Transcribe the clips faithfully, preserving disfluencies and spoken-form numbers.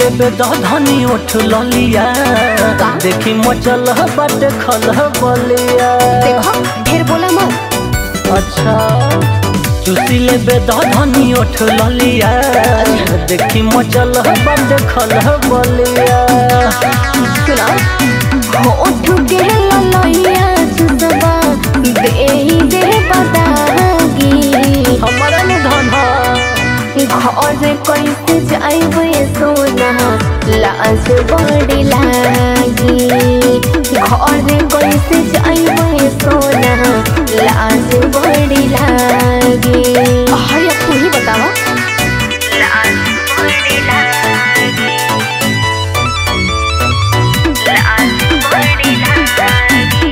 लेबे धनी उठ ललिया देखी मचल बाटे खल बलिया। देखो ढेर बोला मत। अच्छा चूसी लेबे धनी उठ ललिया देखी मचल बाटे खल बलिया। सुना होठ के ललिया चुसबा देही दे बतागी हमारा ने धन घर कैसे जाइबे सोना लाज बड़ी लागी। घर कैसे जाइबे सोना लाज बड़ी लागी। अरे तू ही बतावा। लाज बड़ी लागी लाज बड़ी लागी।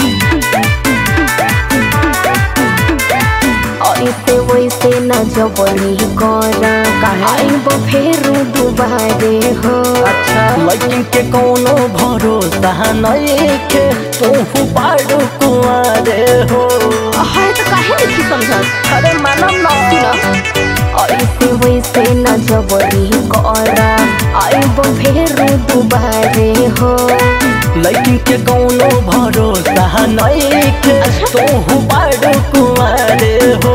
ऐसे वैसे न जबरी कर आइब फेरू दुबारे हो। अच्छा लेकिन के कोनो भरोसा नइखे तू पाड़ू कुआरे हो। है तो काहे नहीं समझत। अरे मानम न ऐसे वैसे न जबरी कर आइब फेरू दुबारे हो। लेकिन के कोनो भरोसा नइखे तू पाड़ू कुआरे हो।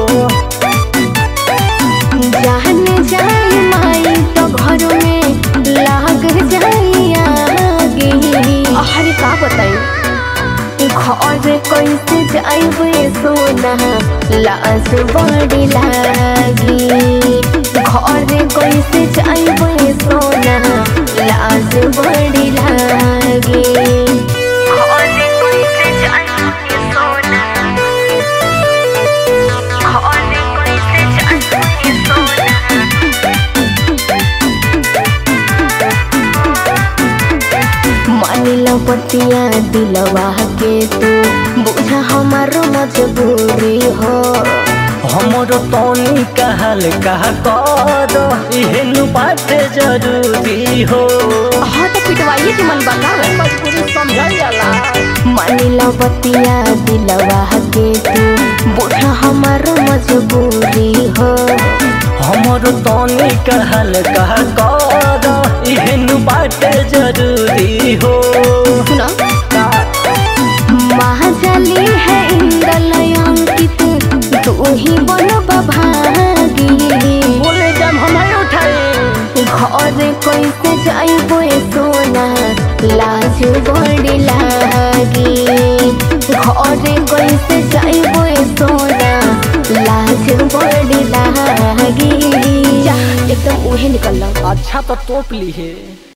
जान जाई माई तो घर में लाग जाई आगे। अरे का बताई घर कैसे जाइबे सोना लाज बड़ी लागी। घर कैसे जाइबे सोना लाज बड़ी लागी। घर कैसे जाइबे सोना घर कैसे जाइबे सोना। मानिला बतिया दिलवा के तू बुझा हमारो मजबूरी हो। हमरो तोनी कहल कह कर एहन बात जरूरी हो। हाँ तो पिटवाइए के मन बना मजबूरी समझल जाला। मानिला बतिया दिलवा के तू बुझा हमारो मजबूरी हो। हमरो तोनी कहल कह कर एहन बात जरूरी हो। सुना महाजली है इंदल अंकित तू ही बनबा भागी। बोले जब हमें उठाए घर कैसे जाइबे सोना लाज बड़ी लागी। घर कैसे जाइबे सोना लाज बड़ी लागी। जा एकदम उहे निकल। अच्छा तो तोप ली है।